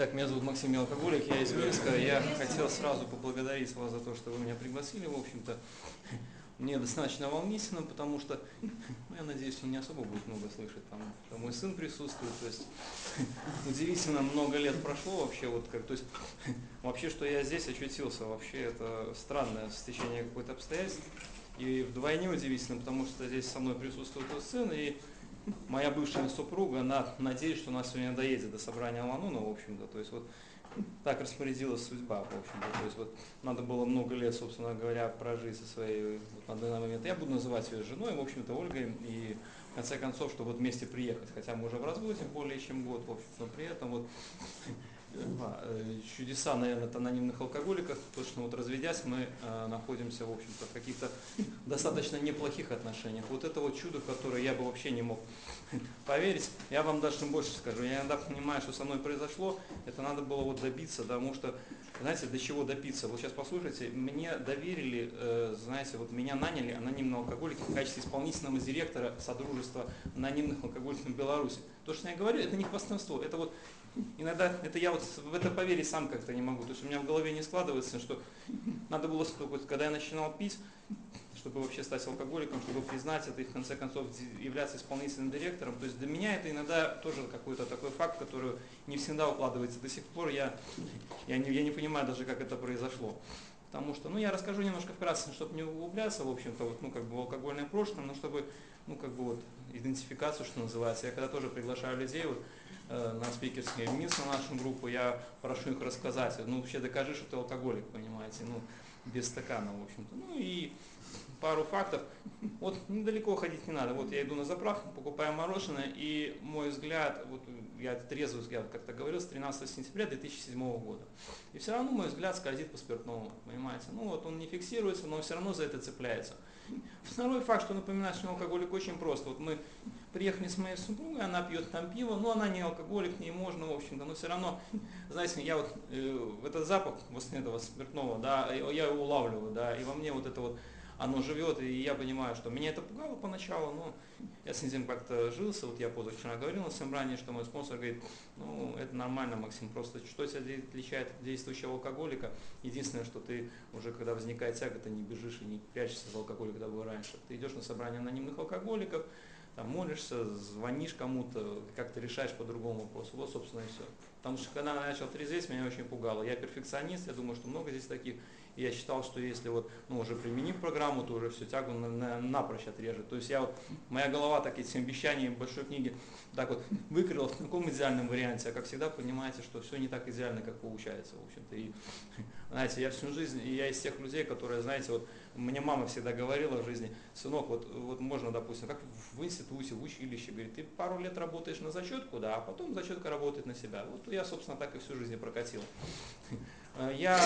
Итак, меня зовут Максим, я алкоголик, я из Минска. Я хотел сразу поблагодарить вас за то, что вы меня пригласили. В общем-то, мне достаточно волнительно, потому что, ну, я надеюсь, он не особо будет много слышать. Там мой сын присутствует, то есть удивительно много лет прошло вообще, вот как, то есть вообще, что я здесь очутился, вообще это странное стечение какой-то обстоятельств. И вдвойне удивительно, потому что здесь со мной присутствует мой сын, и моя бывшая супруга, она надеется, что у нас сегодня доедет до собрания Лануна, в общем-то, то есть вот так распорядилась судьба, в общем-то, то есть вот надо было много лет, собственно говоря, прожить со своей, вот на данный момент, я буду называть ее женой, в общем-то, Ольгой, и в конце концов, чтобы вот вместе приехать, хотя мы уже в разводе более чем год, в общем-то, но при этом вот чудеса, наверное, от анонимных алкоголиков, потому что вот разведясь, мы находимся, в общем-то, в каких-то достаточно неплохих отношениях. Вот это вот чудо, которое я бы вообще не мог поверить. Я вам даже больше скажу. Я иногда понимаю, что со мной произошло, это надо было вот добиться, потому что, знаете, до чего добиться. Вот сейчас послушайте, мне доверили, знаете, вот меня наняли анонимного алкоголика в качестве исполнительного директора Содружества анонимных алкоголиков Беларуси. То, что я говорю, это не хвастовство, это вот иногда, это я вот в это поверить сам как-то не могу. То есть у меня в голове не складывается, что надо было, когда я начинал пить, чтобы вообще стать алкоголиком, чтобы признать это и в конце концов являться исполнительным директором. То есть для меня это иногда тоже какой-то такой факт, который не всегда укладывается. До сих пор я не понимаю даже, как это произошло. Потому что, ну, я расскажу немножко вкратце, чтобы не углубляться, в общем-то, вот, ну, как бы в алкогольное прошлое, но чтобы, ну, как бы вот, идентификацию, что называется. Я когда тоже приглашаю людей вот, на спикерские МИС, на нашу группу, я прошу их рассказать, ну, вообще докажи, что ты алкоголик, понимаете, ну, без стакана, в общем-то. Ну, и пару фактов. Вот недалеко ходить не надо. Вот я иду на заправку, покупаю мороженое, и мой взгляд, вот я трезвый взгляд, как-то говорил, с 13 сентября 2007 года. И все равно мой взгляд скользит по спиртному, понимаете. Ну вот он не фиксируется, но он все равно за это цепляется. Второй факт, что напоминает, что алкоголик очень просто. Вот мы приехали с моей супругой, она пьет там пиво, но она не алкоголик, не можно, в общем-то, но все равно, знаете, я вот этот запах после этого спиртного, да, я его улавливаю, да, и во мне вот это вот оно живет, и я понимаю, что меня это пугало поначалу, но я с этим как-то жился, вот я позавчера говорил на собрании, что мой спонсор говорит, ну, это нормально, Максим, просто что тебя отличает от действующего алкоголика, единственное, что ты уже, когда возникает тяга, ты не бежишь и не прячешься за алкоголь, когда был раньше, ты идешь на собрание анонимных алкоголиков, там молишься, звонишь кому-то, как-то решаешь по другому вопросу, вот, собственно, и все. Потому что когда я начал трезветь, меня очень пугало. Я перфекционист, я думаю, что много здесь таких. И я считал, что если вот, ну, уже применив программу, то уже все тягу напрочь отрежет. То есть я вот, моя голова так этим обещанием большой книги так вот выкрыла в таком идеальном варианте, а как всегда понимаете, что все не так идеально, как получается, в общем-то. И, знаете, я всю жизнь, и я из тех людей, которые, знаете, вот мне мама всегда говорила в жизни, сынок, вот можно, допустим, как в институте, в училище, говорит, ты пару лет работаешь на зачетку, да, а потом зачетка работает на себя. Вот я, собственно, так и всю жизнь прокатил. Я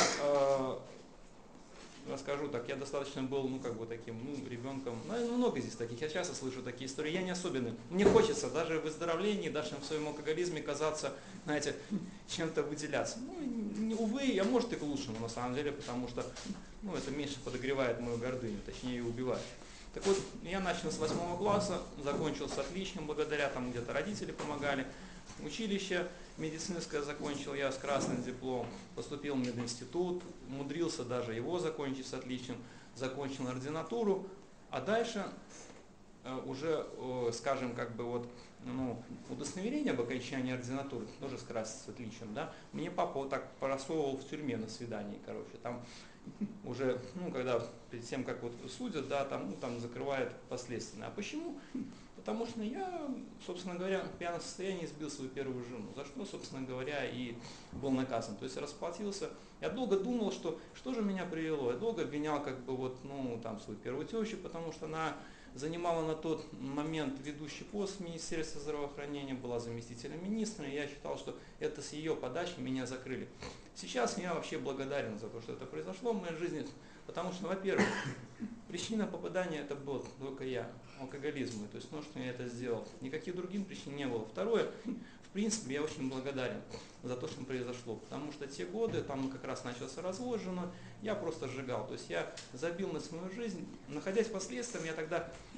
расскажу так, я достаточно был, ну, как бы таким, ну, ребенком, ну, много здесь таких, я часто слышу такие истории, я не особенный. Мне хочется даже в выздоровлении, даже в своем алкоголизме казаться, знаете, чем-то выделяться. Ну, увы, а может и к лучшему, на самом деле, потому что, ну, это меньше подогревает мою гордыню, точнее ее убивает. Так вот, я начал с 8 класса, закончил с отличием, благодаря там где-то родители помогали. Училище медицинское закончил я с красным дипломом, поступил в мединститут, умудрился даже его закончить с отличием, закончил ординатуру, а дальше уже, скажем, как бы вот, ну, удостоверение об окончании ординатуры, тоже с красным отличием, да, мне папа вот так просовывал в тюрьме на свидании, короче, там уже, ну, когда перед тем, как вот судят, да, там, ну, там закрывают последствия. А почему? Потому что я, собственно говоря, в пьяном состоянии сбил свою первую жену, за что, собственно говоря, и был наказан. То есть расплатился. Я долго думал, что же меня привело. Я долго обвинял, как бы, вот, ну, там, свою первую тещу, потому что она занимала на тот момент ведущий пост в Министерстве здравоохранения, была заместителем министра, и я считал, что это с ее подачи меня закрыли. Сейчас я вообще благодарен за то, что это произошло в моей жизни, потому что, во-первых, причина попадания это был только я, алкоголизм, то есть, ну, что я это сделал. Никаких других причин не было. Второе, в принципе, я очень благодарен за то, что произошло, потому что те годы, там как раз начался развод с женой, я просто сжигал, то есть я забил на свою жизнь, находясь под следствием, я тогда в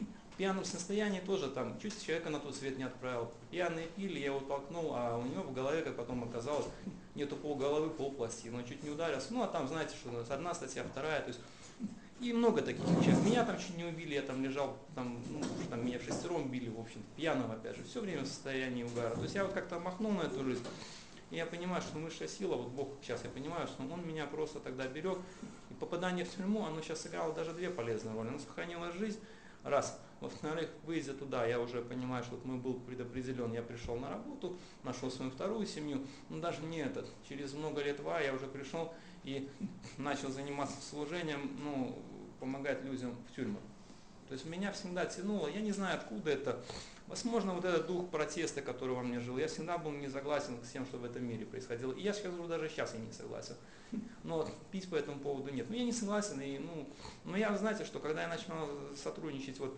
пьяном состоянии тоже там чуть человека на тот свет не отправил. Пьяные пили, я его толкнул, а у него в голове, как потом оказалось, нету полголовы, полпластины. Он чуть не ударился. Ну, а там, знаете, что у нас одна статья, вторая, то есть и много таких вещей. Меня там чуть не убили, я там лежал, там, ну, уж там меня в шестером били, в общем, пьяного опять же, все время в состоянии угара. То есть я вот как-то махнул на эту жизнь, и я понимаю, что высшая сила, вот Бог сейчас, я понимаю, что Он меня просто тогда берег, и попадание в тюрьму, оно сейчас сыграло даже две полезные роли. Оно сохранило жизнь, раз. Во-вторых, выйдя туда, я уже понимаю, что вот мы был предопределен, я пришел на работу, нашел свою вторую семью, но даже не этот. Через много лет я уже пришел и начал заниматься служением, ну, помогать людям в тюрьмах. То есть меня всегда тянуло, я не знаю откуда это, возможно вот этот дух протеста, который во мне жил, я всегда был не согласен с тем, что в этом мире происходило. И я скажу, даже сейчас я не согласен. Но пить по этому поводу нет. Ну я не согласен, и, но я, знаете, что когда я начинал сотрудничать, вот,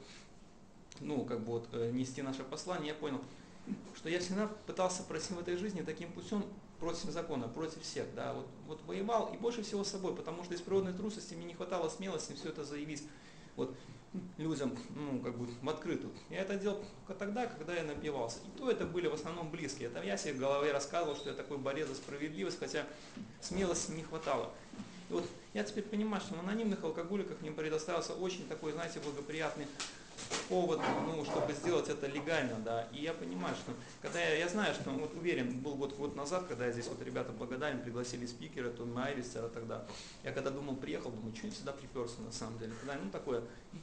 ну как бы вот нести наше послание, я понял, что я всегда пытался пройти в этой жизни таким путем против закона, против всех, да, вот воевал и больше всего с собой, потому что из природной трусости мне не хватало смелости все это заявить вот людям, ну, как бы в открытую. Я это делал только тогда, когда я напивался. И то это были в основном близкие. Это я себе в голове рассказывал, что я такой борец за справедливость, хотя смелости не хватало. И вот я теперь понимаю, что в анонимных алкоголиках мне предоставился очень такой, знаете, благоприятный повод, ну, чтобы сделать это легально, да. И я понимаю, что когда я знаю, что, вот уверен, был год назад, когда я здесь вот ребята благодарен, пригласили спикера, то Майристера тогда, я когда думал, приехал, думаю, что я сюда приперся на самом деле, когда, ну, такое.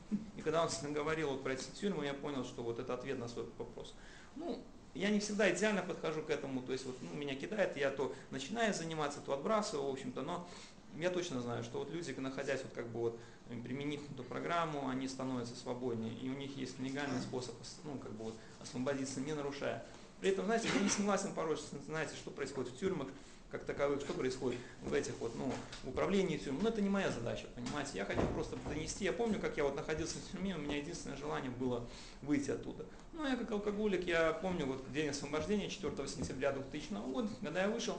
И когда он говорил вот про эти тюрьмы, я понял, что вот это ответ на свой вопрос. Ну, я не всегда идеально подхожу к этому, то есть вот, ну, меня кидает, я то начинаю заниматься, то отбрасываю, в общем-то, но я точно знаю, что вот люди, находясь вот как бы вот применив эту программу, они становятся свободнее, и у них есть легальный способ, ну, как бы вот освободиться, не нарушая. При этом, знаете, я не согласен порой, знаете, что происходит в тюрьмах, как таковых, что происходит в этих вот, ну, в управлении тюрьмой. Но это не моя задача, понимаете. Я хотел просто донести. Я помню, как я вот находился в тюрьме, у меня единственное желание было выйти оттуда. Ну, я как алкоголик, я помню вот день освобождения 4 сентября 2000 года, когда я вышел,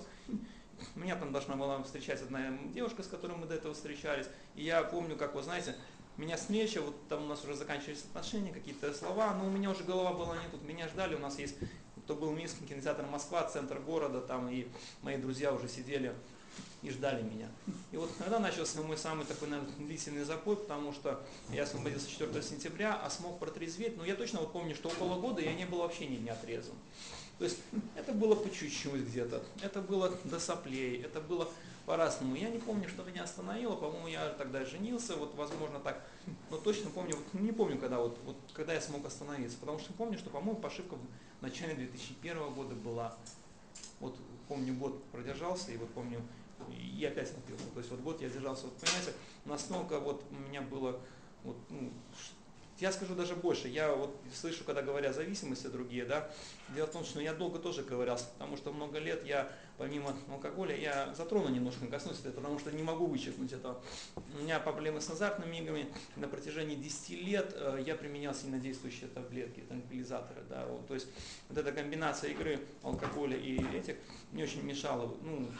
меня там должна была встречать одна девушка, с которой мы до этого встречались. И я помню, как, вы знаете, меня встреча, вот там у нас уже заканчивались отношения, какие-то слова, но у меня уже голова была не тут, меня ждали, у нас есть, кто был в Минском кинотеатр Москва, центр города, там и мои друзья уже сидели и ждали меня. И вот когда начался мой самый такой, наверное, длительный запой, потому что я освободился 4 сентября, а смог протрезветь, но я точно вот помню, что около года я не был вообще ни дня трезвым. То есть это было по чуть-чуть где-то, это было до соплей, это было по-разному. Я не помню, что меня остановило, по-моему, я тогда женился, вот возможно так, но точно помню, вот, не помню, когда я смог остановиться, потому что помню, что, по-моему, пошивка в начале 2001 года была. Вот помню, год продержался, и вот помню, и опять напился. То есть вот год я держался, вот понимаете, настолько вот у меня было, вот, ну, я скажу даже больше, я вот слышу, когда говорят зависимости другие, да, дело в том, что я долго тоже ковырялся, потому что много лет я, помимо алкоголя, я затрону немножко, коснусь этого, потому что не могу вычеркнуть этого. У меня проблемы с азартными играми, на протяжении 10 лет я применял сильнодействующие таблетки, транквилизаторы, да, вот, то есть вот эта комбинация игры, алкоголя и этих мне очень мешала,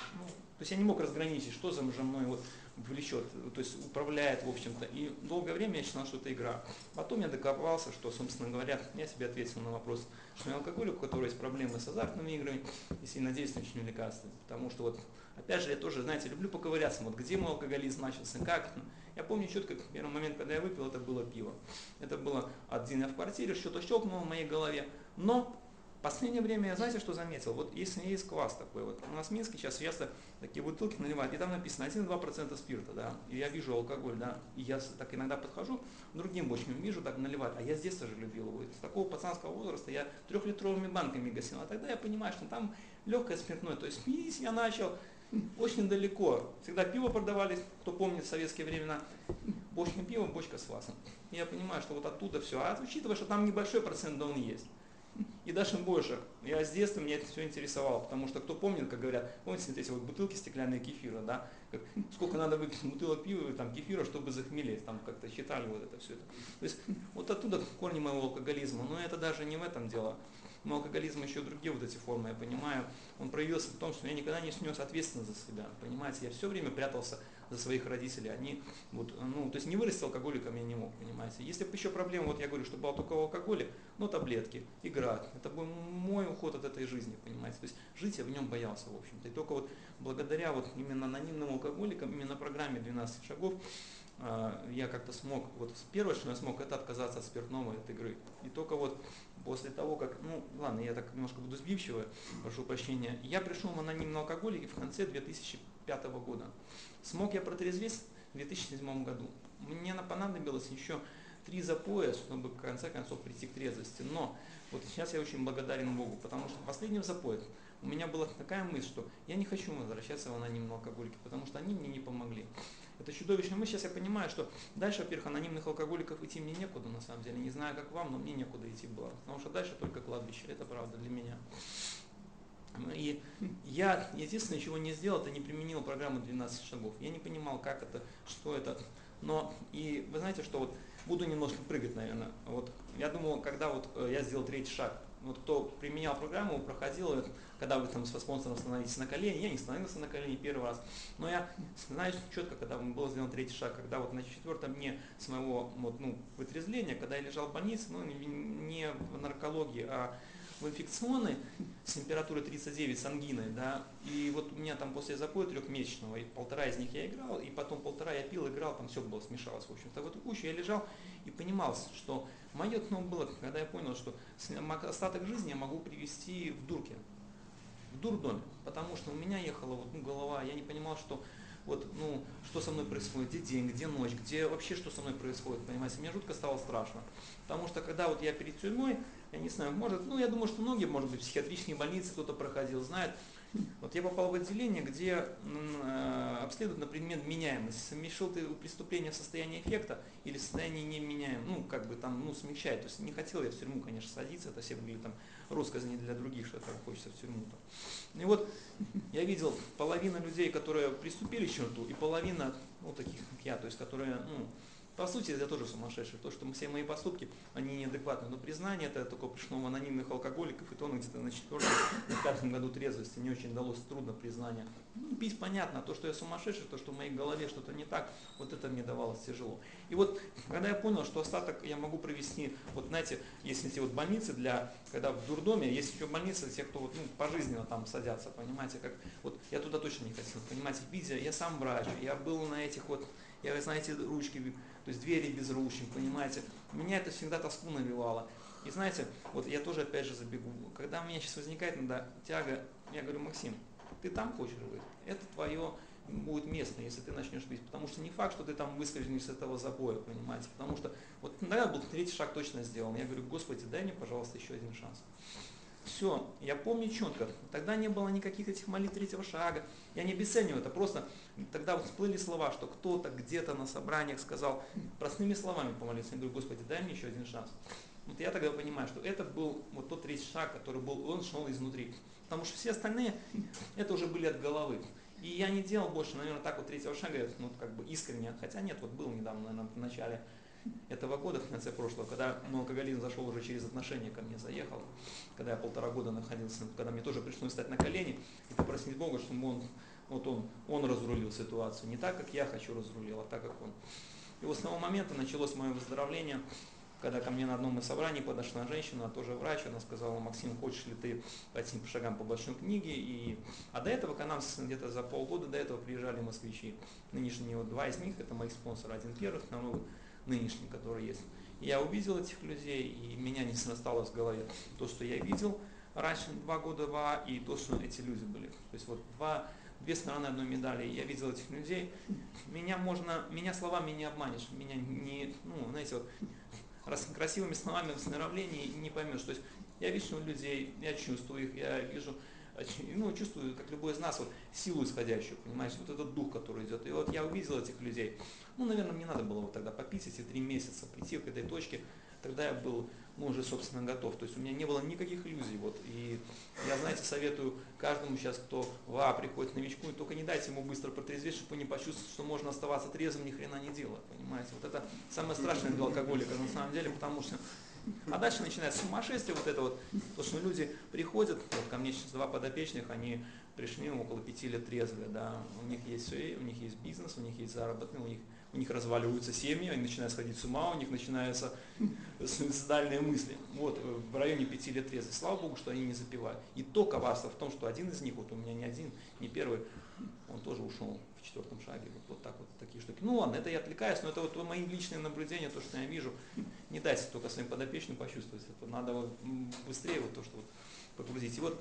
то есть я не мог разграничить, что за мной вот влечет, то есть управляет, в общем-то. И долгое время я считал, что это игра. Потом я докопался, что, собственно говоря, я себе ответил на вопрос, что я алкоголик, у которого есть проблемы с азартными играми и сильнодействующими лекарствами. Потому что вот, опять же, я тоже, знаете, люблю поковыряться, вот где мой алкоголизм начался, как. Я помню четко, первый момент, когда я выпил, это было пиво. Это было один я в квартире, что-то щелкнуло в моей голове. Но в последнее время я, знаете, что заметил? Вот если есть квас такой, вот у нас в Минске сейчас часто такие бутылки наливают, и там написано 1-2% спирта, да, и я вижу алкоголь, да, и я так иногда подхожу, другим бочкам вижу, так наливают, а я с детства же любил его, с такого пацанского возраста я 3-литровыми банками гасил, а тогда я понимаю, что там легкое спиртное, то есть пить я начал очень далеко, всегда пиво продавали, кто помнит в советские времена, бочка пива, бочка с квасом, и я понимаю, что вот оттуда все, а учитывая, что там небольшой процент, да он есть. И даже больше. Я с детства меня это все интересовало, потому что кто помнит, как говорят, помните вот эти вот бутылки стеклянные кефира, да, сколько надо выпить бутылок пива и там кефира, чтобы захмелеть, там как-то считали вот это все это. То есть вот оттуда корни моего алкоголизма, но это даже не в этом дело. Но алкоголизм еще и другие вот эти формы, я понимаю, он проявился в том, что я никогда не снес ответственность за себя, понимаете, я все время прятался за своих родителей, они вот, ну, то есть не вырасти алкоголиком я не мог, понимаете. Если бы еще проблема, вот я говорю, что была только в алкоголе, ну, таблетки, игра, это был мой уход от этой жизни, понимаете, то есть жить я в нем боялся, в общем-то, и только вот благодаря вот именно анонимным алкоголикам, именно программе 12 шагов, я как-то смог, вот первое, что я смог, это отказаться от спиртного, от игры. И только вот после того, как, ну ладно, я так немножко буду сбивчиво, прошу прощения, я пришел в анонимные алкоголики в конце 2005 года. Смог я протрезветь в 2007 году. Мне понадобилось еще 3 запоя, чтобы в конце концов прийти к трезвости. Но вот сейчас я очень благодарен Богу, потому что в последнем запое у меня была такая мысль, что я не хочу возвращаться в анонимные алкоголики, потому что они мне не помогли. Это чудовищная мысль. Сейчас я понимаю, что дальше, во-первых, анонимных алкоголиков идти мне некуда, на самом деле. Не знаю, как вам, но мне некуда идти было. Потому что дальше только кладбище. Это правда для меня. И я единственное, чего не сделал, это не применил программу 12 шагов. Я не понимал, как это, что это. Но, и вы знаете, что вот буду немножко прыгать, наверное. Вот я думал, когда вот я сделал третий шаг, вот кто применял программу, проходил, когда вы там с спонсором становитесь на колени, я не становился на колени первый раз, но я знаю четко, когда был сделан третий шаг, когда вот на 4-м дне с моего вот, ну, вытрезвления, когда я лежал в больнице, ну не в наркологии, а в инфекционной с температурой 39 с ангиной, да, и вот у меня там после запоя 3-месячного, и 1,5 из них я играл, и потом 1,5 я пил, играл, там все было смешалось, в общем-то, в эту кучу я лежал и понимал, что мое дно было, когда я понял, что остаток жизни я могу привести в дурке, в дурдоме, потому что у меня ехала вот, ну, голова, я не понимал, что вот, ну, что со мной происходит, где день, где ночь, где вообще что со мной происходит, понимаете, мне жутко стало страшно, потому что когда вот я перед тюрьмой, я не знаю, может, ну, я думаю, что многие, может быть, психиатрические больницы кто-то проходил, знает, вот я попал в отделение, где обследуют на предмет меняемости. Совершил ты преступление в состоянии эффекта или в состоянии неменяемого, ну, как бы там, ну, смягчает. То есть не хотел я в тюрьму, конечно, садиться, это все были там россказни для других, что там хочется в тюрьму-то. И вот я видел половину людей, которые приступили к черту, и половина, ну, таких как я, то есть которые, ну, по сути, я тоже сумасшедший. То, что все мои поступки, они неадекватны. Но признание это только пришло в анонимных алкоголиков, и то где-то на 4-м, на 5-м году трезвости не очень далось трудно признание. Ну, пить понятно, а то, что я сумасшедший, то, что в моей голове что-то не так, вот это мне давалось тяжело. И вот, когда я понял, что остаток я могу провести, вот знаете, есть эти вот больницы для, когда в дурдоме, есть еще больницы для тех, кто вот, ну, пожизненно там садятся, понимаете, как, вот я туда точно не хотел, понимаете, видя, я сам врач, я был на этих вот, я, знаете, ручки, то есть двери без ручек, понимаете. Меня это всегда тоску навевало. И знаете, вот я тоже опять же забегу. Когда у меня сейчас возникает иногда тяга, я говорю: Максим, ты там хочешь быть? Это твое будет место, если ты начнешь пить. Потому что не факт, что ты там выскользнешь с этого забоя, понимаете. Потому что вот тогда был третий шаг точно сделан. Я говорю: Господи, дай мне, пожалуйста, еще один шанс. Все, я помню четко, тогда не было никаких этих молитв третьего шага, я не обесцениваю это, просто тогда вот всплыли слова, что кто-то где-то на собраниях сказал, простыми словами помолиться, я говорю: Господи, дай мне еще один шанс. Вот я тогда понимаю, что это был вот тот третий шаг, который был, он шел изнутри, потому что все остальные, это уже были от головы. И я не делал больше, наверное, так вот третьего шага, ну, как бы искренне, хотя нет, вот был недавно, наверное, в начале этого года, в конце прошлого, когда алкоголизм зашел уже через отношения ко мне, заехал, когда я 1,5 года находился, когда мне тоже пришлось встать на колени и попросить Бога, чтобы он разрулил ситуацию, не так, как я хочу разрулил, а так, как он. И вот с того момента началось мое выздоровление, когда ко мне на одном из собраний подошла женщина, тоже врач, она сказала: Максим, хочешь ли ты пойти по шагам по большой книге? А до этого к нам где-то за полгода до этого приезжали москвичи. Нынешние вот 2 из них, это моих спонсоры, один первый, второй нынешний, который есть. И я увидел этих людей, и меня не срасталось в голове то, что я видел раньше 2 года, и то, что эти люди были. То есть вот две стороны одной медали. Я видел этих людей. Меня словами не обманешь, меня не, ну, знаете, вот, красивыми словами в выздоровлении не поймешь. То есть я вижу людей, я чувствую их, я вижу, ну, чувствую, как любой из нас, вот, силу исходящую, понимаете, вот этот дух, который идет. И вот я увидел этих людей. Ну, наверное, мне надо было вот тогда попить эти 3 месяца, прийти к этой точке. Тогда я был, ну, уже, собственно, готов. То есть у меня не было никаких иллюзий. Вот. И я, знаете, советую каждому сейчас, кто приходит новичку, и только не дайте ему быстро протрезветь, чтобы он не почувствовал, что можно оставаться трезвым, ни хрена не делая. Понимаете? Вот это самое страшное для алкоголика на самом деле, потому что А дальше начинается сумасшествие, вот это вот, то, что люди приходят, вот ко мне сейчас 2 подопечных, они пришли около 5 лет трезвые, да, у них есть все, у них есть бизнес, у них есть заработный, у них разваливаются семьи, они начинают сходить с ума, у них начинаются суицидальные мысли. Вот, в районе 5 лет трезвые. Слава Богу, что они не запивают. И то коварство в том, что один из них, вот у меня не один, не первый, он тоже ушел в 4-м шаге. Вот так вот такие штуки. Ну ладно, это я отвлекаюсь, но это вот мои личные наблюдения, то, что я вижу. Не дайте только своим подопечным почувствовать это. Надо вот быстрее вот то, что вот погрузить. И вот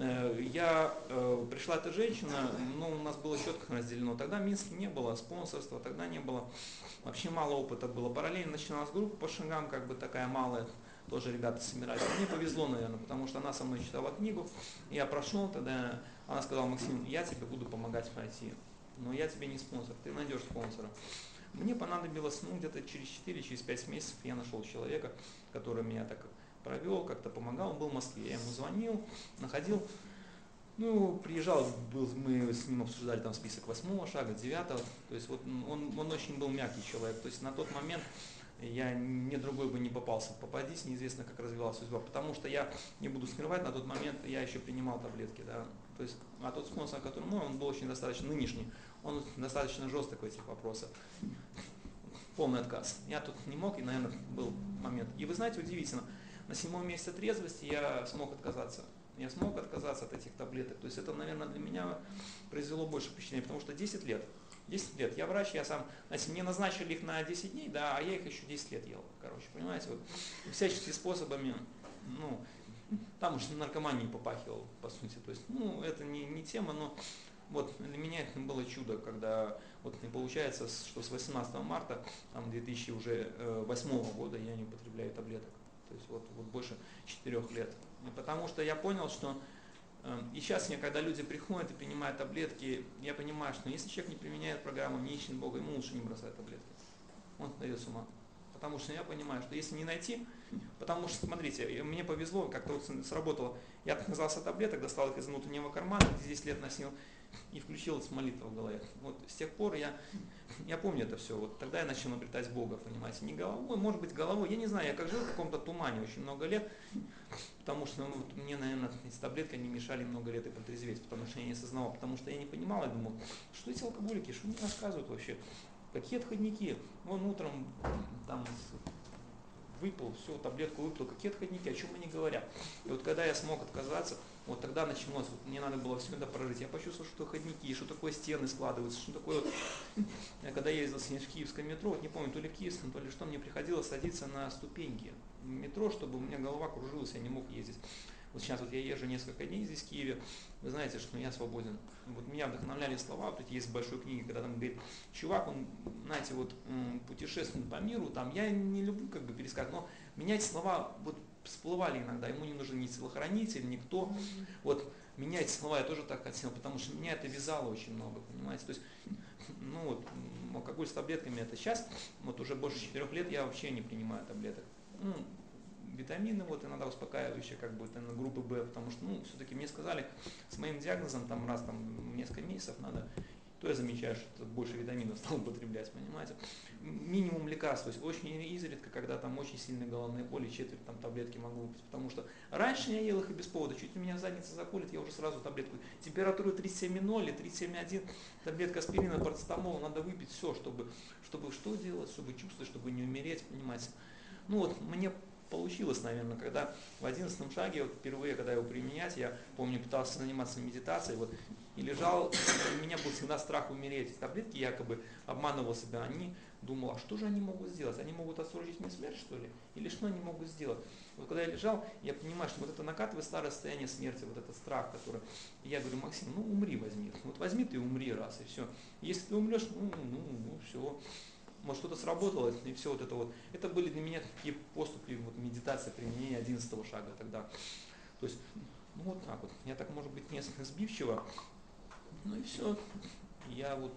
пришла эта женщина, ну, у нас было четко разделено. Тогда в Минске не было спонсорства, тогда не было, вообще мало опыта было. Параллельно начиналась группа по шагам, как бы такая малая, тоже ребята собирались. Мне повезло, наверное, потому что она со мной читала книгу, я прошел, тогда она сказала: Максим, я тебе буду помогать пройти, но я тебе не спонсор, ты найдешь спонсора. Мне понадобилось, ну, где-то через 4, через 5 месяцев я нашел человека, который меня так провел, как-то помогал, он был в Москве, я ему звонил, находил, ну, приезжал, мы с ним обсуждали там список 8-го шага, 9-го, то есть вот он очень был мягкий человек, то есть на тот момент ни другой бы не попался, попадись, неизвестно, как развивалась судьба, потому что я не буду скрывать, на тот момент я еще принимал таблетки, да, то есть, а тот спонсор, который мой, он был очень достаточно нынешний, он достаточно жесток в этих вопросах. Полный отказ. Я тут не мог, и, наверное, был момент. И вы знаете, удивительно, на 7-м месяце трезвости я смог отказаться. Я смог отказаться от этих таблеток. То есть это, наверное, для меня произвело больше впечатления, потому что 10 лет. 10 лет. Я врач, я сам, знаете, мне назначили их на 10 дней, да, а я их еще 10 лет ел. Короче, понимаете, вот всяческими способами, ну, там уж наркоманией попахивал, по сути. То есть, ну, это не тема, но вот для меня это было чудо, когда вот не получается, что с 18 марта там, 2008 года я не употребляю таблеток. То есть вот больше 4 лет. И потому что я понял, что и сейчас мне, когда люди приходят и принимают таблетки, я понимаю, что если человек не применяет программу, не ищет Бога, ему лучше не бросать таблетки. Он дает с ума. Потому что я понимаю, что если не найти, потому что, смотрите, мне повезло, как-то вот сработало, я отказался от таблеток, достал их из внутреннего кармана, где 10 лет носил, и включилась молитва в голове. Вот с тех пор я помню это все. Вот тогда я начал обретать Бога, понимаете, не головой, может быть головой, я не знаю, я как жил в каком-то тумане очень много лет, потому что вот, мне, наверное, эти таблетки не мешали много лет и протрезветь, потому что я не осознавал, потому что я не понимал, я думал, что эти алкоголики, что они рассказывают вообще, какие отходники, вон утром там выпил, все, таблетку выпил, какие отходники, о чем они говорят. И вот когда я смог отказаться, вот тогда началось, вот мне надо было все это прожить. Я почувствовал, что ходники, что такое стены складываются, что такое вот. Когда я ездил в киевское метро, вот не помню, то ли в киевском, то ли что, мне приходилось садиться на ступеньки в метро, чтобы у меня голова кружилась, я не мог ездить. Вот сейчас вот я езжу несколько дней здесь в Киеве, вы знаете, что я свободен. Вот меня вдохновляли слова, вот эти есть в большой книге, когда там говорит, чувак, он, знаете, вот путешествует по миру, там, я не люблю как бы пересказ, но меня эти слова вот всплывали иногда, ему не нужен ни телохранитель, никто. Вот меня эти слова я тоже так хотел, потому что меня это вязало очень много, понимаете. То есть, ну вот, алкоголь с таблетками это сейчас, вот уже больше 4 лет я вообще не принимаю таблеток. Ну, витамины, вот иногда успокаивающие, как бы, там, группы В, потому что, ну, все-таки мне сказали, с моим диагнозом, там, раз там, в несколько месяцев надо, то я замечаю, что больше витаминов стал употреблять, понимаете. Минимум лекарств, то есть очень изредка, когда там очень сильные головные боли, четверть там таблетки могу выпить, потому что раньше я ел их и без повода, чуть у меня задница заколет, я уже сразу таблетку, температура 37,0 или 37,1, таблетка аспирина, парацетамола, надо выпить все, чтобы что делать, чтобы чувствовать, чтобы не умереть, понимаете. Ну вот, мне получилось, наверное, когда в 11 шаге, вот впервые, когда его применять, я помню, пытался заниматься медитацией, вот, и лежал, у меня был всегда страх умереть. Таблетки якобы обманывал себя, они думал, а что же они могут сделать? Они могут отсрочить мне смерть, что ли? Или что они могут сделать? Вот когда я лежал, я понимаю, что вот это накатывает старое состояние смерти, вот этот страх, который... И я говорю, Максим, ну умри, возьми. Вот возьми ты и умри раз, и все. Если ты умрешь, ну все. Может, что-то сработало, и все вот это вот. Это были для меня такие поступи, вот медитация, применение 11 шага тогда. То есть, ну вот так вот. Я так, может быть, несколько сбивчиво. Ну и все. Я вот...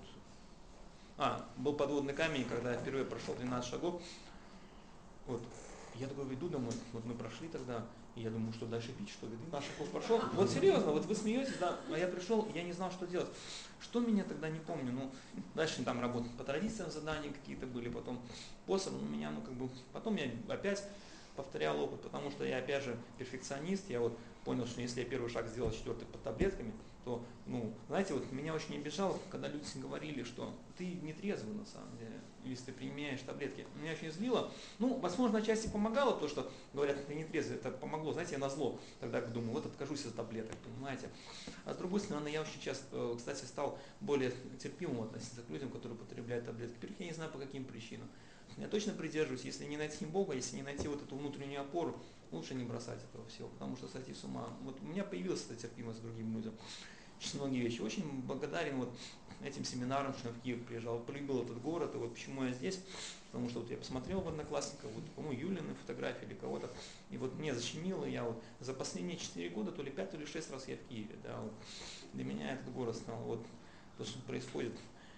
был подводный камень, когда я впервые прошел 12 шагов. Вот. Я такой иду домой, вот мы прошли тогда, и я думаю, что дальше пить, что ли? 12 шагов прошел. Вот серьезно, вот вы смеетесь, да, а я пришел, я не знал, что делать. Что меня тогда не помню, ну, дальше там работать по традициям задания какие-то были, потом посом у меня, ну, как бы, потом я опять повторял опыт, потому что я, опять же, перфекционист, я вот понял, что если я первый шаг сделал, четвертый под таблетками, то, знаете, вот меня очень обижало, когда люди говорили, что ты не трезвый на самом деле, если ты применяешь таблетки. Меня очень злило. Возможно, отчасти помогало то, что говорят, ты не трезвый, это помогло. Знаете, я назло тогда думаю, вот откажусь от таблеток, понимаете. А с другой стороны, я очень часто, кстати, стал более терпимым относиться к людям, которые употребляют таблетки. Во-первых, я не знаю, по каким причинам. Я точно придерживаюсь, если не найти Бога, если не найти вот эту внутреннюю опору, лучше не бросать этого всего, потому что сойти с ума. Вот у меня появилась эта терпимость к другим людям. Очень многие вещи. Очень благодарен вот этим семинарам, что я в Киев приезжал. Полюбил этот город, и вот почему я здесь. Потому что вот я посмотрел в Одноклассниках, вот, по-моему, Юлины фотографии или кого-то, и вот мне защемило, я вот за последние 4 года, то ли 5, то ли 6 раз я в Киеве, да, вот. Для меня этот город стал, вот, то, что происходит,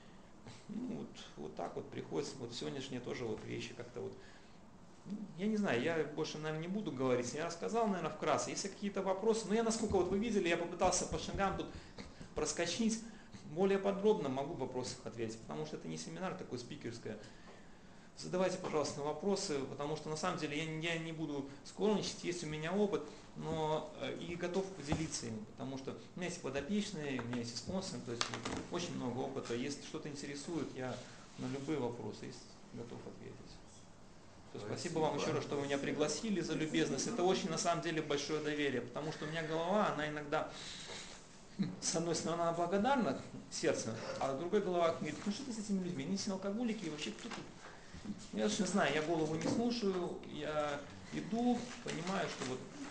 вот так вот приходится, вот сегодняшние тоже вот вещи как-то вот, я не знаю, я больше, наверное, не буду говорить, я рассказал, наверное, вкратце, если какие-то вопросы, но я, насколько вот вы видели, я попытался по шагам тут проскочить, более подробно могу в вопросах ответить, потому что это не семинар такой спикерское. Задавайте, пожалуйста, вопросы, потому что на самом деле я не буду скромничать, есть у меня опыт, но и готов поделиться им, потому что у меня есть подопечные, у меня есть спонсоры, то есть очень много опыта. Если что-то интересует, я на любые вопросы готов ответить. Спасибо вам еще раз, что вы меня пригласили за любезность. Это очень на самом деле большое доверие, потому что у меня голова, она иногда, с одной стороны, она благодарна сердцем, а другой голова говорит, что ты с этими людьми, они все алкоголики, и вообще кто тут? Я даже не знаю, я голову не слушаю, я иду, понимаю, что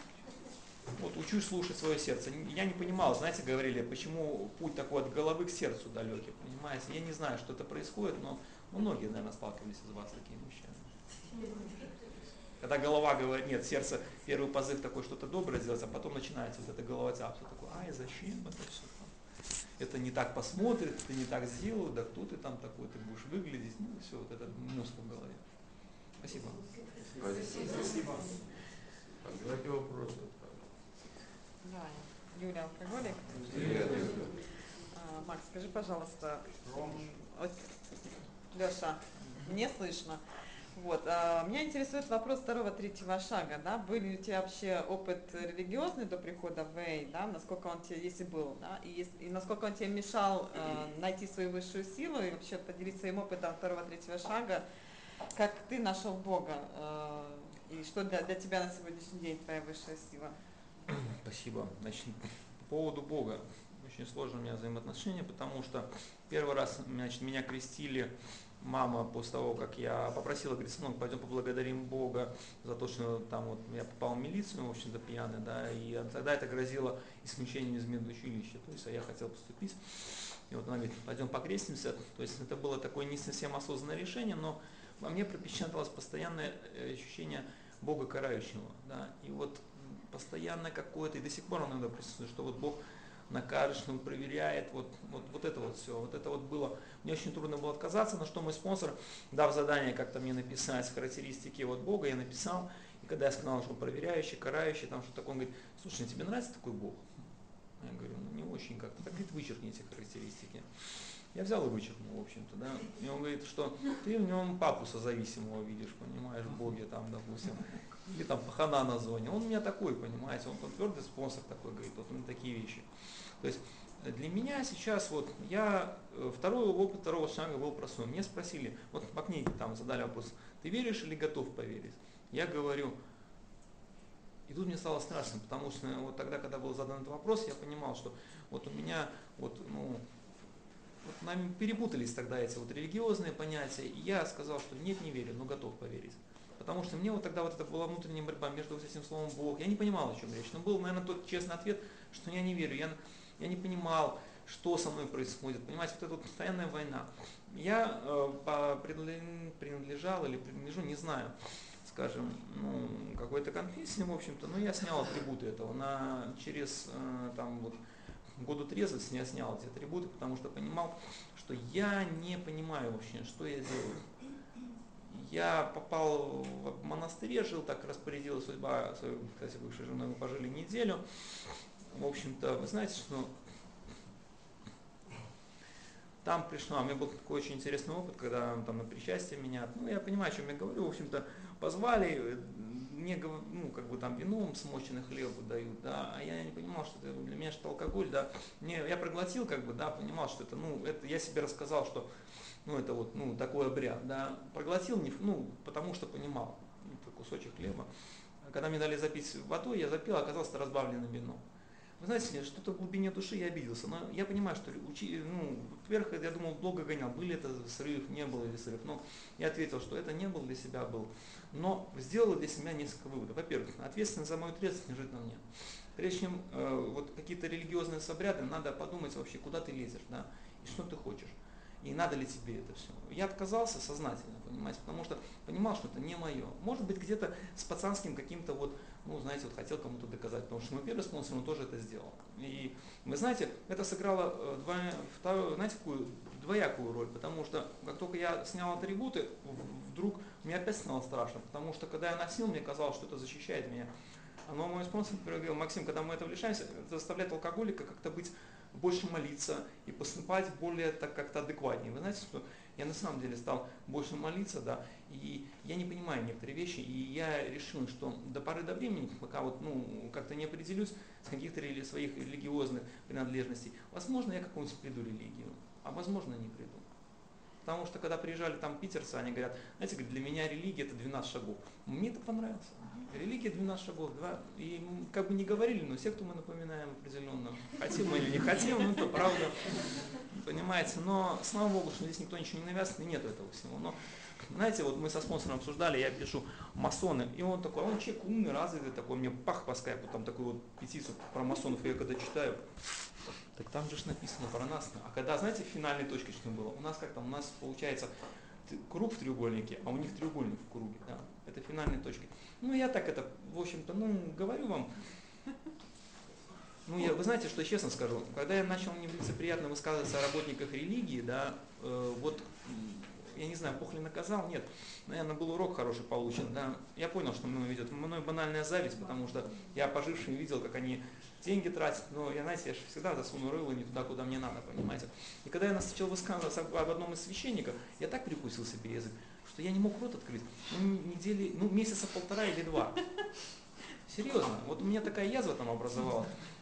вот учусь слушать свое сердце. Я не понимал, знаете, говорили, почему путь такой от головы к сердцу далекий, понимаете? Я не знаю, что это происходит, но многие, наверное, сталкивались из вас с такими вещами. Когда голова говорит, нет, сердце, первый позыв такой, что-то доброе сделать, а потом начинается вот это головотяпство, такое, зачем это все там? Это не так посмотрит, ты не так сделал, да кто ты там такой, ты будешь выглядеть, все, вот этот мозг в голове. Спасибо. Спасибо. Давайте вопросы. Да, Юля, алкоголик. Привет. Макс, скажи, пожалуйста, вот, Леша, мне слышно. Вот, меня интересует вопрос второго-третьего шага, да, был ли у тебя вообще опыт религиозный до прихода в Эй, да, насколько он тебе, если был, да, и насколько он тебе мешал найти свою высшую силу и вообще поделиться своим опытом второго-третьего шага, как ты нашел Бога, и что для тебя на сегодняшний день твоя высшая сила? Спасибо. Значит, по поводу Бога. Очень сложно у меня взаимоотношения, потому что первый раз, значит, меня крестили мама после того, как я попросила, говорит, сынок, пойдем поблагодарим Бога за то, что там вот я попал в милицию, в общем-то, пьяный, да, и тогда это грозило исключением из медучилища, то есть я хотел поступить. И вот она говорит, пойдем покрестимся, то есть это было такое не совсем осознанное решение, но во мне пропечаталось постоянное ощущение Бога карающего, да, и вот постоянно какое-то, и до сих пор оно иногда присутствует, что вот Бог накажет, что Он проверяет, вот это вот все, вот это вот было, мне очень трудно было отказаться, на что мой спонсор, дав задание как-то мне написать характеристики вот Бога, я написал, и когда я сказал, что он проверяющий, карающий, там что такое, он говорит, слушай, тебе нравится такой Бог? Я говорю, не очень как-то, так говорит, вычеркни эти характеристики. Я взял и вычеркнул, в общем-то, да. И он говорит, что ты в нем папу созависимого видишь, понимаешь, в Боге там, допустим, или там пахана на зоне. Он у меня такой, понимаете, он твердый спонсор такой, говорит, вот он такие вещи. То есть для меня сейчас вот второй опыт второго шага был простой. Мне спросили, вот по книге там задали вопрос, ты веришь или готов поверить? Я говорю, и тут мне стало страшно, потому что вот тогда, когда был задан этот вопрос, я понимал, что вот у меня нами перепутались тогда эти вот религиозные понятия, и я сказал, что нет, не верю, но готов поверить. Потому что мне вот тогда вот это была внутренняя борьба между вот этим словом Бог. Я не понимал, о чем речь. Но был, наверное, тот честный ответ, что я не верю. Я не понимал, что со мной происходит. Понимаете, вот эта вот постоянная война. Я принадлежал или принадлежу, не знаю, скажем, какой-то конфессии, в общем-то, но я снял атрибуты этого. Через там вот году трезвости я снял эти атрибуты, потому что понимал, что я не понимаю вообще, что я делаю. Я попал в монастырь, жил, так распорядилась судьба своей, кстати, бывшей женой, мы пожили неделю. В общем-то, вы знаете, что там пришло, у меня был такой очень интересный опыт, когда там на причастие меня, я понимаю, о чем я говорю, в общем-то, позвали, мне, ну, как бы там вином смоченный хлеб дают, да, а я не понимал, что это для меня что алкоголь, да, я проглотил, как бы, да, понимал, что это, ну, это я себе рассказал, что, ну, это вот, ну, такой обряд, да, проглотил, ну, потому что понимал, это кусочек хлеба. Когда мне дали запить водой, я запил, а оказалось это разбавленным вином. Вы знаете, что-то в глубине души я обиделся, но я понимаю, что ну, вверх, я думал, долго гонял, был ли это срыв, не был ли срыв, но я ответил, что это не был для себя был, но сделал для себя несколько выводов. Во-первых, ответственность за мою трезвость лежит на мне. Прежде чем вот какие-то религиозные обряды, надо подумать вообще, куда ты лезешь, да, и что ты хочешь. И надо ли тебе это все? Я отказался сознательно, понимаете, потому что понимал, что это не мое. Может быть, где-то с пацанским каким-то вот, ну, знаете, вот хотел кому-то доказать, потому что мой первый спонсор, он тоже это сделал. И вы знаете, это сыграло знаете, какую двоякую роль, потому что как только я снял атрибуты, вдруг мне опять стало страшно, потому что когда я носил, мне казалось, что это защищает меня. Но мой спонсор говорил: Максим, когда мы этого лишаемся, это заставляет алкоголика как-то быть больше молиться и поступать более так как-то адекватнее. Вы знаете, что я на самом деле стал больше молиться, да, и я не понимаю некоторые вещи, и я решил, что до поры до времени, пока вот, ну, как-то не определюсь с каких-то своих религиозных принадлежностей, возможно, я какую-нибудь приду религию, а возможно, не приду. Потому что когда приезжали там питерцы, они говорят, знаете, для меня религия это 12 шагов. Мне это понравилось. Религия 12 шагов. И как бы не говорили, но секту мы напоминаем определенно. Хотим мы или не хотим, ну это правда. Понимаете, но слава богу, что здесь никто ничего не навязывает, и нет этого всего. Но знаете, вот мы со спонсором обсуждали, я пишу масоны, и он такой, он человек умный, развитый такой, мне пах по скайпу, там такую вот петицию про масонов, и я когда читаю, так там же написано про нас. А когда, знаете, финальной точкой что было? У нас как там, у нас получается круг в треугольнике, а у них треугольник в круге. Да? Это финальной точкой. Ну, я так это, в общем-то, ну, говорю вам. Ну, вы знаете, что честно скажу, когда я начал нелицеприятно высказываться о работниках религии, да, вот, я не знаю, Бог ли наказал, нет, наверное, был урок хороший получен, да, я понял, что мной ведет, мной банальная зависть, потому что я пожившим видел, как они деньги тратят, но я, знаете, я же всегда засуну рыло не туда, куда мне надо, понимаете. И когда я начал высказываться об одном из священников, я так прикусил себе язык, что я не мог рот открыть, недели, месяца полтора или два. Серьезно, вот у меня такая язва там образовалась.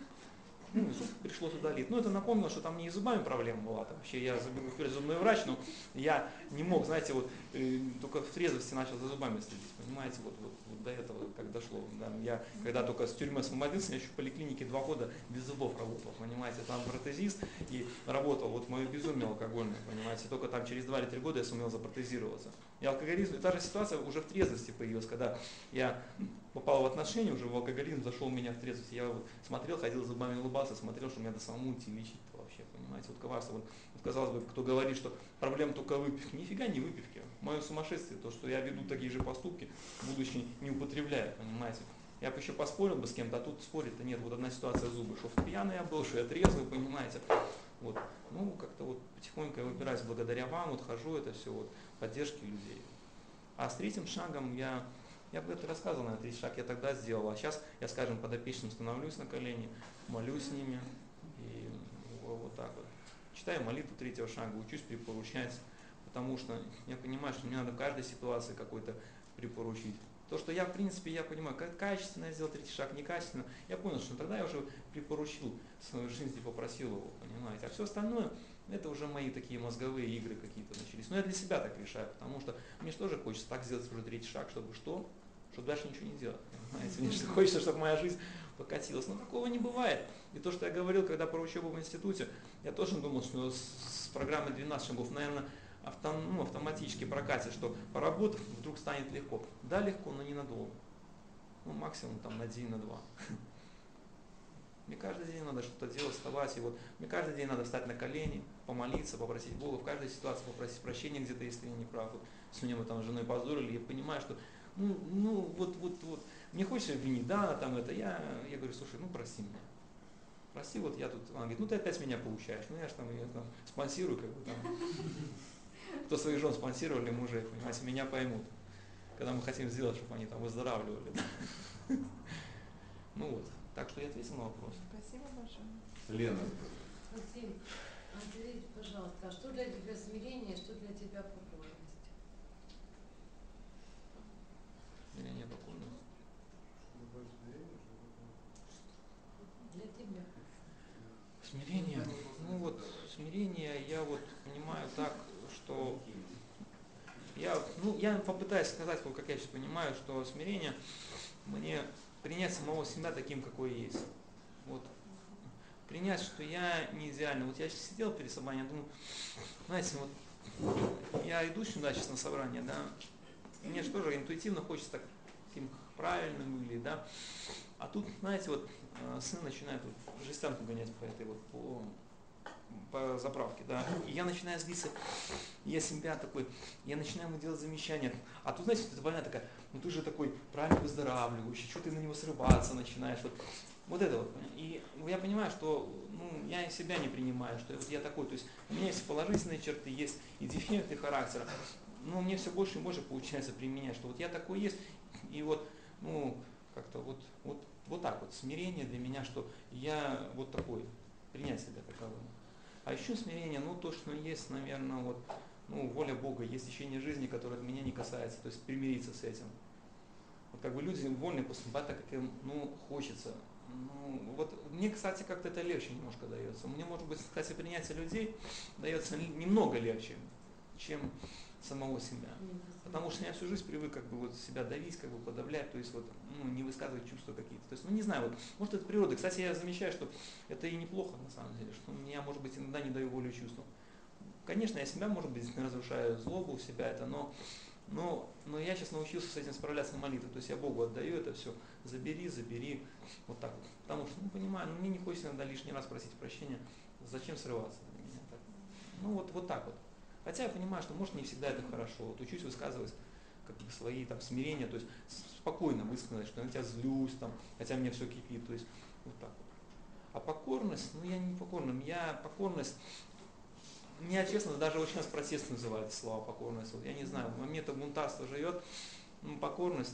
Ну, зуб пришлось удалить. Ну, это напомнило, что там не с зубами проблема была. Там вообще я забегу вперед зубной врач, но я не мог, знаете, вот только в трезвости начал за зубами следить. Понимаете, вот до этого как дошло. Да. Я когда только с тюрьмы освободился, я еще в поликлинике 2 года без зубов работал. Понимаете, там протезист и работал. Вот мое безумие алкогольное, понимаете. Только там через 2 или 3 года я сумел запротезироваться. И алкоголизм, и та же ситуация уже в трезвости появилась, когда я попал в отношения, уже в алкоголизм зашел у меня в трезвость. Я вот смотрел, ходил зубами, улыбался, смотрел, что меня до самому идти лечить-то вообще, понимаете. Вот коварство, вот казалось бы, кто говорит, что проблема только выпивки. Нифига не выпивки. Мое сумасшествие, то, что я веду такие же поступки, будучи не употребляя, понимаете. Я бы еще поспорил бы с кем-то, а тут спорить-то нет. Вот одна ситуация зубы, что пьяный я был, что я трезвый, понимаете. Вот. Ну, как-то вот потихоньку я выбираюсь благодаря вам, вот хожу, это все, вот, поддержки людей. А с третьим шагом я бы это рассказывал, на третий шаг я тогда сделал, а сейчас я, скажем, подопечным становлюсь на колени, молюсь с ними, и вот так вот. Читаю молитву третьего шага, учусь припоручать, потому что я понимаю, что мне надо в каждой ситуации какой-то припоручить. То, что я, в принципе, я понимаю, как качественно я сделал третий шаг, некачественно, я понял, что тогда я уже припоручил свою жизнь и попросил его, понимаете. А все остальное, это уже мои такие мозговые игры какие-то начались. Но я для себя так решаю, потому что мне же тоже хочется так сделать уже третий шаг, чтобы что? Чтобы дальше ничего не делать, понимаете. Мне же хочется, чтобы моя жизнь покатилась. Но такого не бывает. И то, что я говорил, когда про учебу в институте, я тоже думал, что с программой 12 шагов, наверное, автоматически прокатит, что поработав, вдруг станет легко. Да, легко, но ненадолго. Ну, максимум там на день, на 2. Мне каждый день надо что-то делать, вставать. И вот мне каждый день надо встать на колени, помолиться, попросить Бога, в каждой ситуации попросить прощения где-то, если я не прав. Вот сегодня мы там с женой позорили, я понимаю, что вот. Мне хочется винить, да, там это, я говорю, слушай, ну прости меня. Прости, вот я тут, она говорит, ну ты опять меня поучаешь, ну я же там ее там спонсирую, как бы там. Кто своих жен спонсировали, мужей, понимаете, меня поймут. Когда мы хотим сделать, чтобы они там выздоравливали. Ну вот, так что я ответил на вопрос. Спасибо большое. Лена. Максим, ответь, пожалуйста, а что для тебя смирение, что для тебя покорность? Или нет покорности? я попытаюсь сказать, вот как я сейчас понимаю, что смирение мне принять самого себя таким, какой есть. Вот. Принять, что я не идеальный. Вот я сейчас сидел перед собой, я думаю, знаете, вот я иду сюда сейчас на собрание, да, мне же тоже интуитивно хочется таким правильным выглядеть, да. А тут, знаете, вот сын начинает вот жестянку гонять по этой вот по заправке, да, и я начинаю злиться, я себя такой, я начинаю ему делать замечания, а тут, знаете, вот эта больная такая, ну ты же такой правильно выздоравливающий, что ты на него срываться начинаешь, вот это вот, и я понимаю, что, я себя не принимаю, что вот я такой, то есть у меня есть положительные черты, есть и дефекты характера, но мне все больше и больше получается применять, что вот я такой есть, и вот, как-то вот так вот, смирение для меня, что я вот такой, принять себя таковым. А еще смирение, то, что есть, наверное, воля Бога, есть течение жизни, которое от меня не касается, то есть примириться с этим. Вот как бы люди вольны поступать так, как им, хочется. Вот мне, кстати, как-то это легче немножко дается. Мне, может быть, кстати, принятие людей дается немного легче, чем самого себя. Потому что я всю жизнь привык себя давить, подавлять, то есть не высказывать чувства какие-то. То есть, не знаю, может это природа. Кстати, я замечаю, что это и неплохо на самом деле, что я, может быть, иногда не даю волю чувствам. Конечно, я себя, может быть, разрушаю злобу у себя это, но я сейчас научился с этим справляться молитвой. То есть я Богу отдаю это все, забери, вот так вот. Потому что, понимаю, мне не хочется иногда лишний раз просить прощения, зачем срываться на меня так. Вот так вот. Хотя я понимаю, что может не всегда это хорошо. Вот учусь высказывать свои смирения, то есть спокойно высказать, что я на тебя злюсь, хотя мне все кипит, то есть вот так вот. А покорность, я не покорным, покорность, меня, честно, даже очень раз протест называют слова покорность. Вот я не знаю, во мне это бунтарство живет, покорность,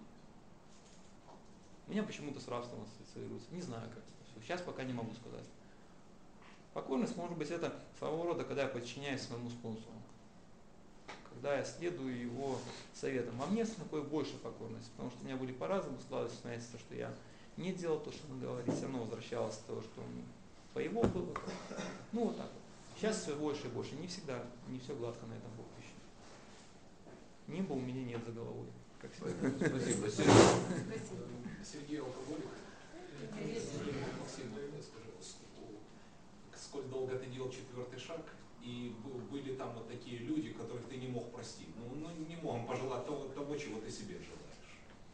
у меня почему-то с рабством ассоциируется. Не знаю как. Сейчас пока не могу сказать. Покорность, может быть, это своего рода, когда я подчиняюсь своему спонсору. Когда я следую его советам. А мне такой больше покорность, потому что у меня были по-разному складывались обстоятельства, что я не делал то, что он говорит, все равно возвращалось к тому, что по его было. Вот так вот. Сейчас все больше и больше. Не всегда, не все гладко на этом поприще. Нимба у меня нет за головой. Как всегда. Спасибо. Сергей алкоголик. Максим, скажи, сколь долго ты делал четвертый шаг, и были там вот такие люди, которых ты не мог простить. Не можем пожелать того, чего ты себе желаешь.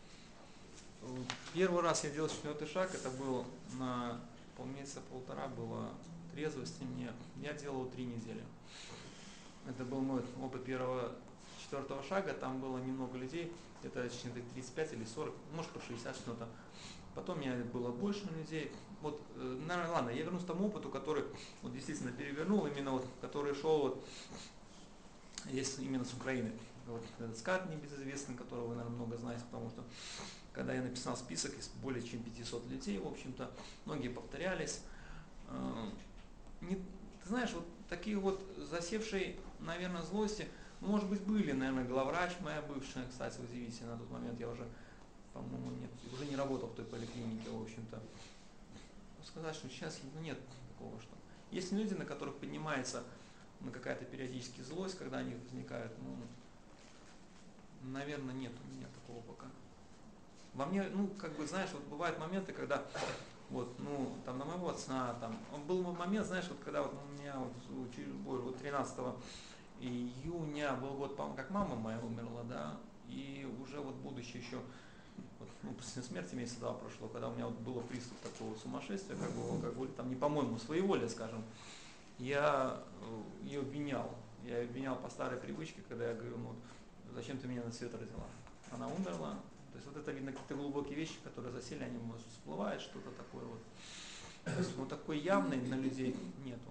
Первый раз я делал четвертый шаг, это был на полмесяца-полтора было трезвости мне. Я делал 3 недели. Это был мой опыт четвертого шага, там было немного людей, это 35 или 40, может по 60 что-то. Потом у меня было больше людей. Наверное, ладно, я вернусь к тому опыту, который действительно перевернул, именно который шел есть именно с Украины. Этот скат небезызвестный, которого вы, наверное, много знаете, потому что когда я написал список из более чем 500 людей, в общем-то, многие повторялись. Ты знаешь, такие засевшие, наверное, злости, может быть, были, наверное, главврач моя бывшая, кстати, удивительно, на тот момент я уже, по-моему, уже не работал в той поликлинике, в общем-то. Сказать, что сейчас нет такого, что... Есть люди, на которых поднимается какая-то периодически злость, когда они возникают, наверное, нет у меня такого пока. Во мне, знаешь, бывают моменты, когда там на моего отца, был момент, знаешь, когда у меня чуть больше 13 июня был год, по-моему, как мама моя умерла, да, и уже будучи еще, после смерти месяца 2 прошло, когда у меня было приступ такого сумасшествия, там не по-моему, своеволия, скажем, я ее обвинял. Я обвинял по старой привычке, когда я говорю, зачем ты меня на свет родила? Она умерла. То есть это видно какие-то глубокие вещи, которые засели, они может всплывают, что-то такое То есть такой явной на людей нету.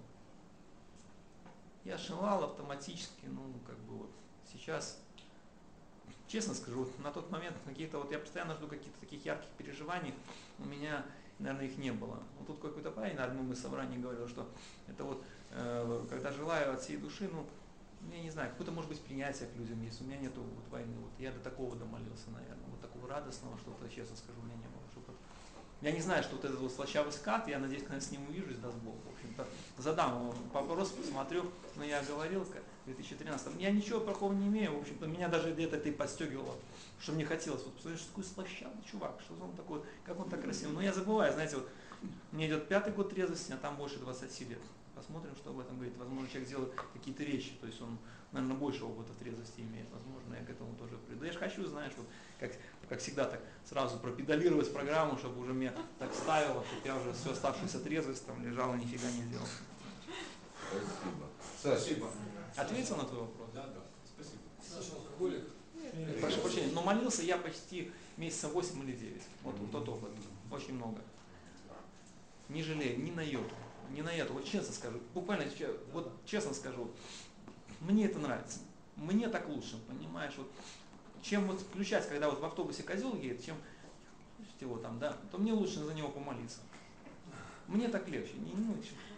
Я ошивал автоматически, сейчас, честно скажу, на тот момент каких-то я постоянно жду каких-то таких ярких переживаний, у меня, наверное, их не было. Тут какой-то парень на одном из собраний говорил, что это когда желаю от всей души, я не знаю, какое-то может быть принятие к людям есть, у меня нету войны, я до такого домолился, наверное, такого радостного, что-то, честно скажу, у меня не было. Я не знаю, что этот слащавый скат, я надеюсь, когда с ним увижусь, даст Бог, в общем-то, задам ему вопрос, посмотрю, но я говорил, в 2013. Я ничего плохого не имею, в общем-то, меня даже где-то это и подстегивало, что мне хотелось, вот посмотришь, какой слащавый чувак, что он такой, как он так красивый. Но я забываю, знаете, вот мне идет 5-й год трезвости, а там больше 20 лет. Посмотрим, что об этом говорит. Возможно, человек делает какие-то вещи, то есть он, наверное, больше опыта трезвости имеет. Возможно, я к этому тоже приду. Я же хочу, знаешь, вот как всегда, так сразу пропедалировать программу, чтобы уже меня так ставило, чтобы я уже всю оставшуюся трезвость там лежал и нифига не делал. Спасибо. Саша, Спасибо. Ответил на твой вопрос? Да, да. Спасибо. Саша алкоголик. Прошу прощения, но молился я почти месяца 8 или 9. Вот тот опыт. Очень много. Не жалею, ни на йоту. Ни на йоту. Вот честно скажу, буквально вот честно скажу, мне это нравится. Мне так лучше, понимаешь? Вот, чем вот включать, когда вот в автобусе козел едет, чем его там, да, то мне лучше за него помолиться. Мне так легче. Ну,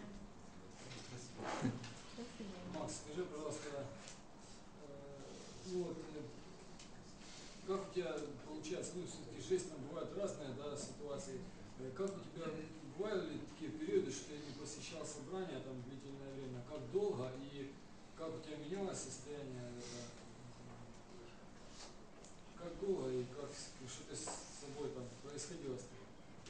Макс, скажи, пожалуйста, ну вот, как у тебя получается, ну, все-таки жизнь там бывает разная, да, ситуации. Как у тебя бывали ли такие периоды, что ты не посещал собрания там длительное время? Как долго и как у тебя менялось состояние? Как долго и как, что ты с собой там происходило с тобой?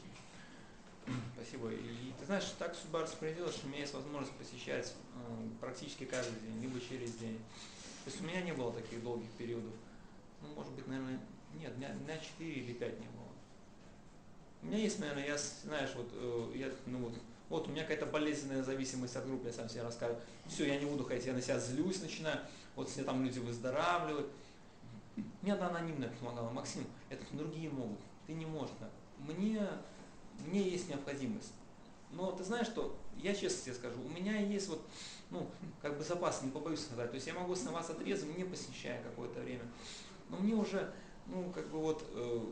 спасибо. И ты знаешь, так судьба распорядилась, что у меня есть возможность посещать практически каждый день, либо через день. То есть у меня не было таких долгих периодов. Ну, может быть, наверное, нет, дня 4 или 5 не было. У меня есть, наверное, я, знаешь, вот, вот у меня какая-то болезненная зависимость от группы, я сам себе рассказываю. Все, я не буду ходить, я на себя злюсь, начинаю, вот все там люди выздоравливают. Мне одна анонимная помогала: Максим, это другие могут, ты не можешь так. Мне есть необходимость. Но ты знаешь что, я честно тебе скажу, у меня есть вот, ну, как бы запас, не побоюсь сказать. То есть я могу оставаться трезвым, не посещая какое-то время. Но мне уже, ну, как бы вот,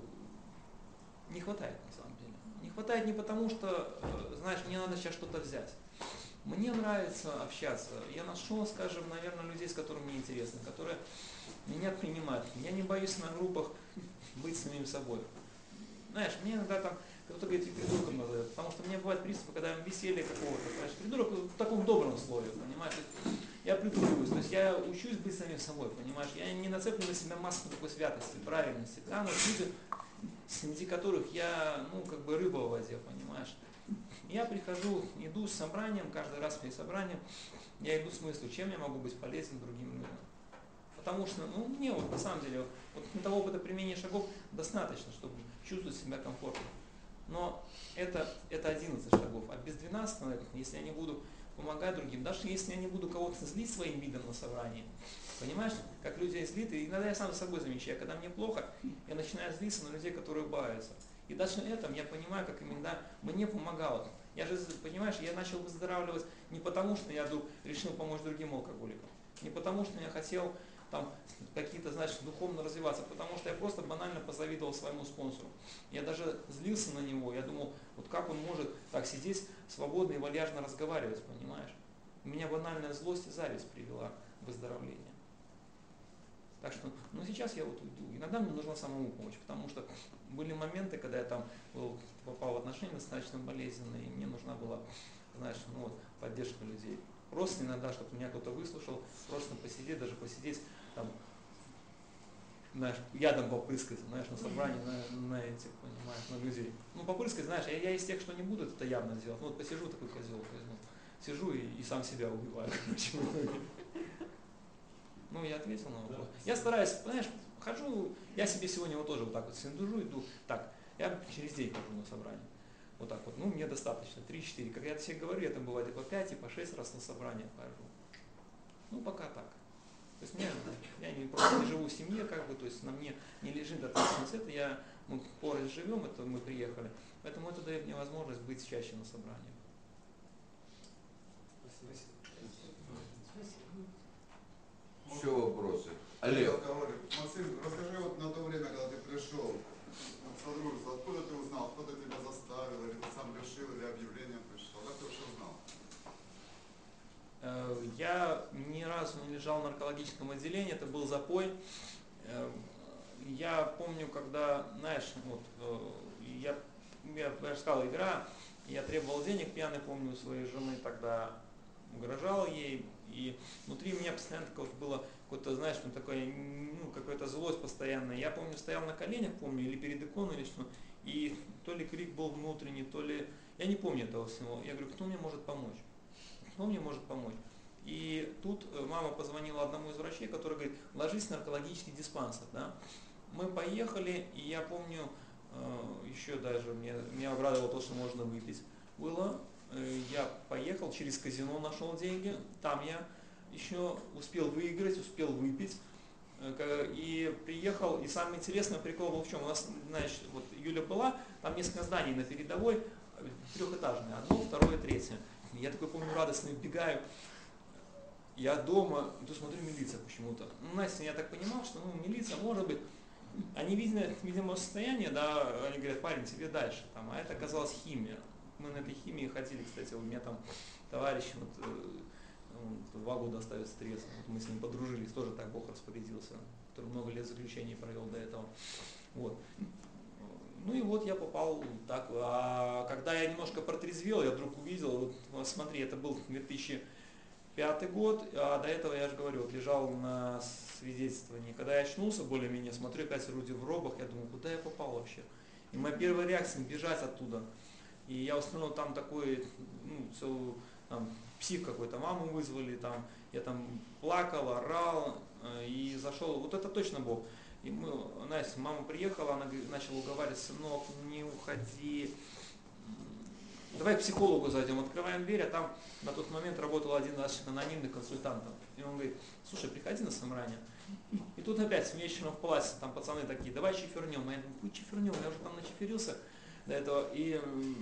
не хватает на самом деле. Не хватает не потому, что, знаешь, мне надо сейчас что-то взять. Мне нравится общаться. Я нашел, скажем, наверное, людей, с которыми мне интересно, которые меня принимают. Я не боюсь на группах быть самим собой. Знаешь, мне иногда там кто-то говорит, и придурком назовет, потому что у меня бывают приступы, когда веселье какого-то, знаешь, придурок в таком добром слове, понимаешь, я придуриваюсь, то есть я учусь быть самим собой, понимаешь, я не нацеплю на себя маску такой святости, правильности, да, но люди, среди которых я, ну, как бы рыба в воде, понимаешь. Я прихожу, иду с собранием, каждый раз перед собранием, я иду с мыслью, чем я могу быть полезен другим людям. Потому что, ну, мне вот на самом деле, вот того опыта применения шагов достаточно, чтобы чувствовать себя комфортно. Но это 11 шагов, а без 12, если я не буду помогать другим, даже если я не буду кого-то злить своим видом на собрании, понимаешь, как люди злит, и иногда я сам за собой замечаю, когда мне плохо, я начинаю злиться на людей, которые улыбаются. И даже на этом я понимаю, как иногда мне помогало. Я же, понимаешь, я начал выздоравливать не потому, что я вдруг решил помочь другим алкоголикам, не потому, что я хотел там какие-то, знаешь, духовно развиваться, потому что я просто банально позавидовал своему спонсору. Я даже злился на него, я думал, вот как он может так сидеть свободно и вальяжно разговаривать, понимаешь? Меня банальная злость и зависть привела к выздоровлению. Так что, ну сейчас я вот уйду. Иногда мне нужна самому помощь, потому что были моменты, когда я там попал в отношения достаточно болезненные, и мне нужна была, знаешь, ну вот, поддержка людей. Просто иногда, чтобы меня кто-то выслушал, просто посидеть, даже посидеть, там, знаешь, ядом попрыскать, знаешь, на собрании, на этих, понимаешь, на людей. Ну, попрыскать, знаешь, я из тех, что не будут это явно делать. Ну, вот посижу такой козел, сижу и сам себя убиваю, короче, в итоге. Ну, я ответил на вопрос. Я стараюсь, понимаешь, хожу, я себе сегодня вот тоже вот так вот синдужу, иду, так, я через день хожу на собрание. Вот так вот, ну, мне достаточно, 3-4. Как я себе говорю, это бывает и по 5, и по 6 раз на собрание хожу. Ну, пока так. То есть я просто не живу в семье, как бы, то есть на мне не лежит ответственность. Это мы порой живем, это мы приехали. Поэтому это дает мне возможность быть чаще на собрании. еще вопросы? Олег. Максим, расскажи, вот на то время, когда ты пришел в Содружество, откуда ты узнал, кто-то тебя заставил, или ты сам решил, или объявление прочитал, как ты вообще узнал? Я ни разу не лежал в наркологическом отделении, это был запой. Я помню, когда, знаешь, вот, я сказал, игра, я требовал денег, пьяный, помню, у своей жены тогда, угрожал ей, и внутри меня постоянно такое вот было какое-то, знаешь, ну, такое, ну, какая-то злость постоянная. Я помню, стоял на коленях, помню, или перед иконой, или что, и то ли крик был внутренний, то ли, я не помню этого всего. Я говорю, кто мне может помочь? Кто мне может помочь? И тут мама позвонила одному из врачей, который говорит, ложись в наркологический диспансер, да. Мы поехали, и я помню, еще даже меня обрадовало то, что можно выпить было. Я поехал, через казино нашел деньги, там я еще успел выиграть, успел выпить. И приехал, и самый интересный прикол был в чем? У нас, значит, вот Юля была, там несколько зданий на передовой, трехэтажные, одно, второе, третье. Я такой, помню, радостно бегаю. Я дома, то смотрю, милиция почему-то. Ну, Настя, я так понимал, что милиция, может быть, они видимо, состояние, да, они говорят, парень, тебе дальше. Там, а это оказалась химия. Мы на этой химии ходили, кстати, у меня там товарищ, вот, 2 года оставит стресс, вот мы с ним подружились, тоже так Бог распорядился, который много лет заключения провел до этого. Вот. Ну и вот я попал так, а когда я немножко протрезвел, я вдруг увидел, вот смотри, это был 2005 год, а до этого, я же говорю, вот лежал на свидетельствовании. Когда я очнулся более-менее, смотрю, опять люди в робах, я думаю, куда я попал вообще? И моя первая реакция – бежать оттуда. И я установил там такой, ну, целую, там, псих какой-то, маму вызвали, там, я там плакал, орал, и зашел, вот это точно Бог. И мы, Настя, мама приехала, она начала уговаривать, сынок, не уходи, давай к психологу зайдем, открываем дверь, а там на тот момент работал один наш анонимный консультант. И он говорит, слушай, приходи на собрание. И тут опять вечером в палате, там пацаны такие, давай чифернем. Я думаю, какой чифернем, я уже там начиферился до этого. И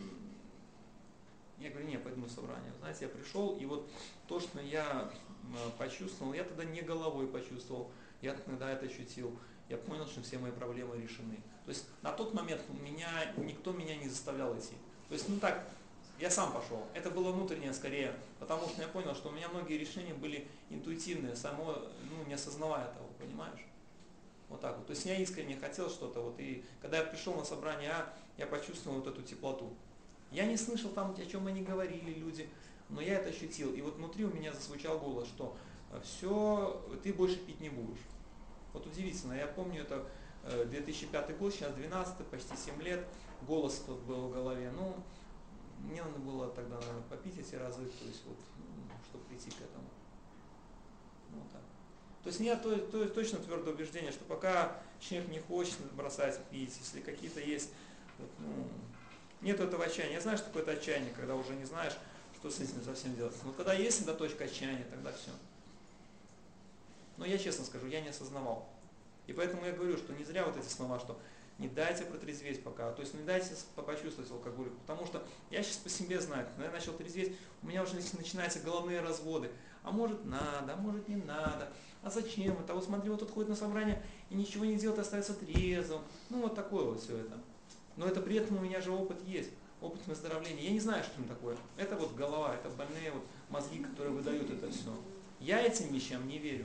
я говорю, не, пойду на собрание. Знаете, я пришел, и вот то, что я почувствовал, я тогда не головой почувствовал, я тогда это ощутил. Я понял, что все мои проблемы решены. То есть на тот момент никто меня не заставлял идти. То есть, ну так, я сам пошел. Это было внутреннее скорее, потому что я понял, что у меня многие решения были интуитивные, само, ну, не осознавая того, понимаешь? Вот так вот. То есть я искренне хотел что-то, вот, и когда я пришел на собрание, я почувствовал вот эту теплоту. Я не слышал там, о чем они говорили, люди, но я это ощутил. И вот внутри у меня зазвучал голос, что все, ты больше пить не будешь. Вот удивительно, я помню, это 2005 год, сейчас 12, почти 7 лет, голос тот был в голове. Ну, мне надо было тогда, наверное, попить эти разы, то есть вот, чтобы прийти к этому. Вот так. То есть нет точно твердое убеждение, что пока человек не хочет бросать пить, если какие-то есть, вот, ну, нет этого отчаяния. Я знаю, что такое отчаяние, когда уже не знаешь, что с этим совсем делать. Но когда есть эта точка отчаяния, тогда все. Но я честно скажу, я не осознавал. И поэтому я говорю, что не зря вот эти слова, что не дайте протрезветь пока, то есть не дайте почувствовать алкоголь, потому что я сейчас по себе знаю, когда я начал трезветь, у меня уже начинаются головные разводы, а может надо, а может не надо, а зачем это, вот смотри, вот тут ходит на собрание и ничего не делает, остается трезвым, ну вот такое вот все это. Но это при этом у меня же опыт есть, опыт выздоровления, я не знаю, что это такое, это вот голова, это больные вот мозги, которые выдают это все. Я этим вещам не верю.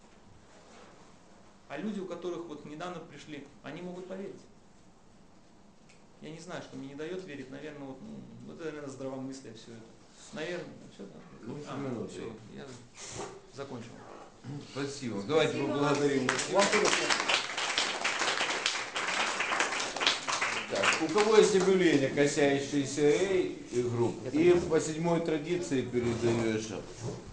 А люди, у которых вот недавно пришли, они могут поверить. Я не знаю, что мне не дает верить, наверное, вот это, наверное, здравомыслие все это. Наверное, все, да. Минуты. Все, я закончил. Спасибо. Давайте поблагодарим. Так, у кого есть объявление, касающееся групп? И по 7-й традиции передаешь.